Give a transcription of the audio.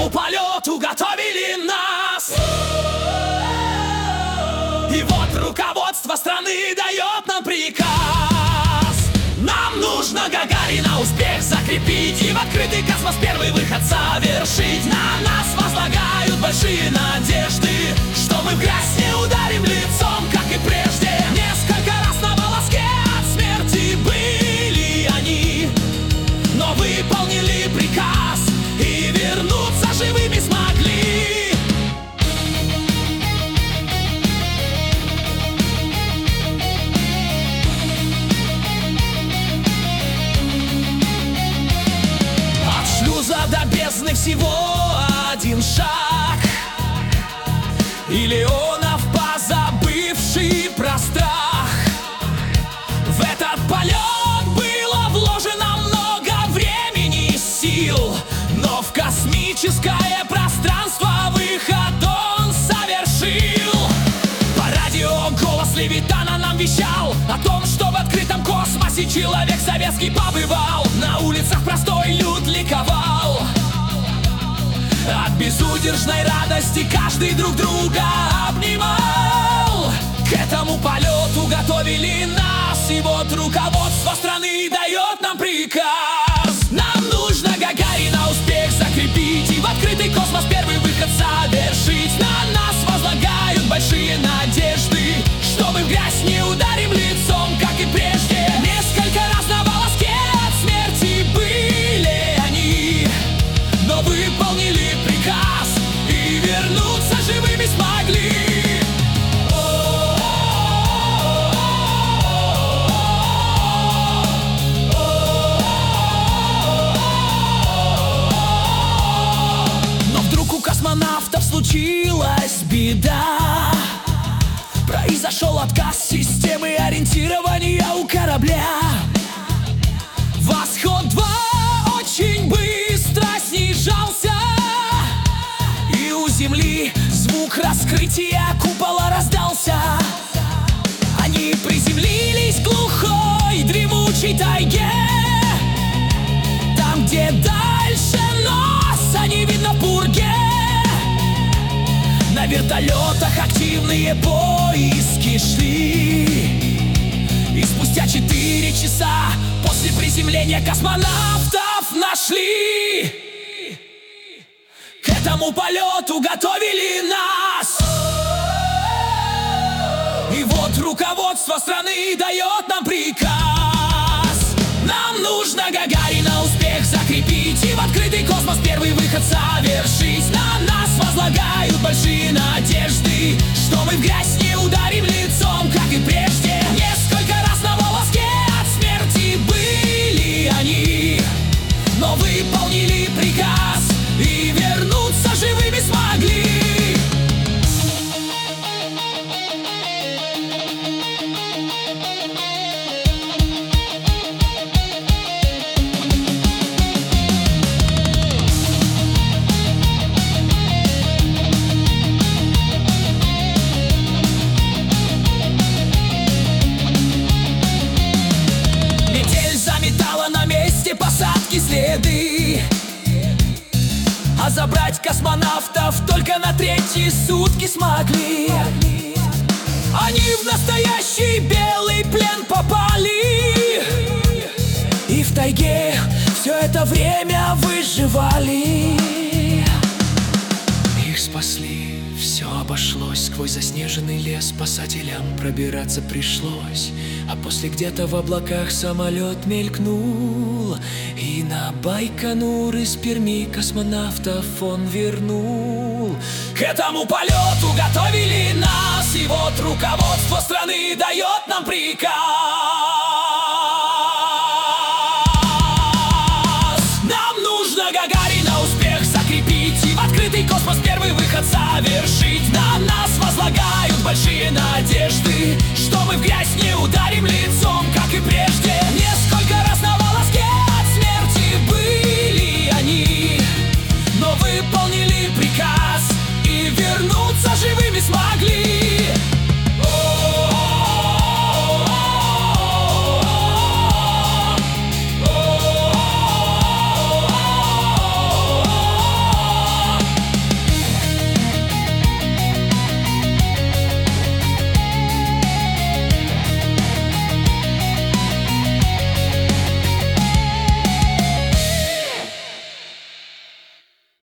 этому полету готовили нас. И вот руководство страны дает нам приказ. Нам нужно Гагарина успех закрепить и в открытый космос первый выход совершить. На нас возлагают большие надежды, что мы в грязь не ударим лицом, как и прежде. Несколько раз на волоске от смерти были они, но выполнили приказ и вернуться живыми смогли. От шлюза до бездны всего один шаг, и Леонов, позабывший про страх. В этот полет было вложено много времени и сил, но в космическое пространство выход он совершил. По радио голос Левитана нам вещал о том, что в открытом космосе человек советский побывал. На улицах простой люд ликовал. От безудержной радости каждый друг друга обнимал. К этому полету готовили нас, и вот руководство страны дает нам приказ. Нам нужно Гагарина успех закрепить и в открытый космос первый выход совершить. На нас возлагают большие надежды, что мы в грязь не ударим лицом, как и прежде. Несколько раз на волоске от смерти были они, но выполнили приказ и вернуться живыми смогли. Но вдруг у космонавтов случилась беда. Произошел отказ системы ориентирования у корабля. Восход-2 очень быстро снижался, и у Земли звук раскрытия купола раздался. Они приземлились в глухой дремучей тайге, там, где дальше носа не видно в пурге. На вертолетах активные поиски шли, и спустя 4 часа после приземления космонавтов нашли. К этому полету готовили нас, и вот руководство страны дает нам приказ. Нам нужно Гагарина успех закрепить и в открытый космос первый выход совершить. На нас возлагают большие надежды, что мы в грязь не ударим лицом, как и прежде. Несколько раз на волоске от смерти были они, но выполнили приказ и вернуться живыми смогли. Посадки следы, а забрать космонавтов только на 3-е сутки смогли. Они в настоящий белый плен попали, и в тайге все это время выживали. Их спасли, все обошлось. Сквозь заснеженный лес спасателям пробираться пришлось. А после где-то в облаках самолет мелькнул, и на Байконур из Перми космонавтов он вернул. К этому полету готовили нас, и вот руководство страны дает нам приказ.